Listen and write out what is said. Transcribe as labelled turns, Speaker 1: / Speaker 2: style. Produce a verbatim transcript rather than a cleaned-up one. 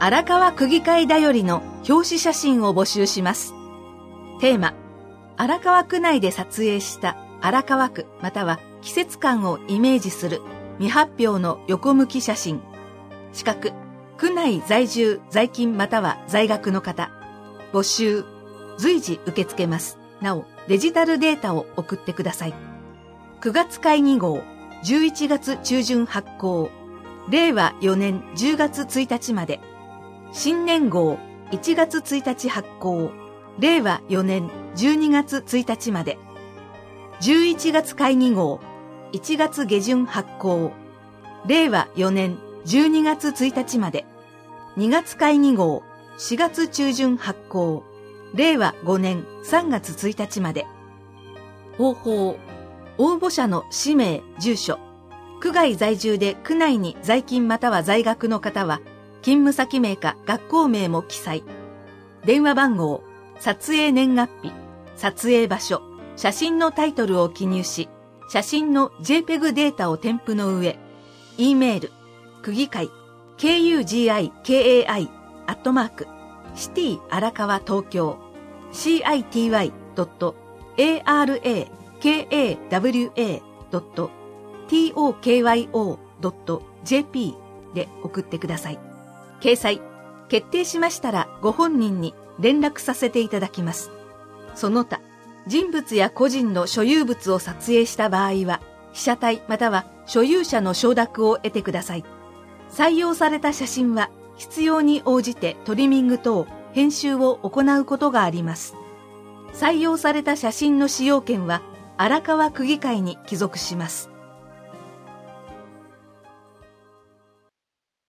Speaker 1: 荒川区議会だよりの表紙写真を募集します。テーマ、荒川区内で撮影した荒川区または季節感をイメージする未発表の横向き写真。資格、区内在住在勤または在学の方。募集、随時受け付けます。なお、デジタルデータを送ってください。くがつ会議号、じゅういちがつ中旬発行。れいわよねんじゅうがつついたちまで。新年号、いちがつついたち発行。れいわよねんじゅうにがつついたちまで。じゅういちがつ会議号、いちがつげじゅん発行。れいわよねんじゅうにがつついたちまで。にがつ会議号、しがつちゅうじゅん発行。れいわごねんさんがつついたちまで。方法。応募者の氏名、住所。区外在住で区内に在勤または在学の方は、勤務先名か学校名も記載。電話番号、撮影年月日、撮影場所、写真のタイトルを記入し、写真の ジェイペグ データを添付の上、E メール、区議会、ケーユージーアイケーエーアイ、アットマーク、シティ荒川東京、シーアイティーワイドットエーアールエーケーエーダブリューエードットトーキョードットジェーピー で送ってください。掲載、決定しましたらご本人に連絡させていただきます。その他、人物や個人の所有物を撮影した場合は、被写体または所有者の承諾を得てください。採用された写真は必要に応じてトリミング等編集を行うことがあります。採用された写真の使用権は荒川区議会に帰属します。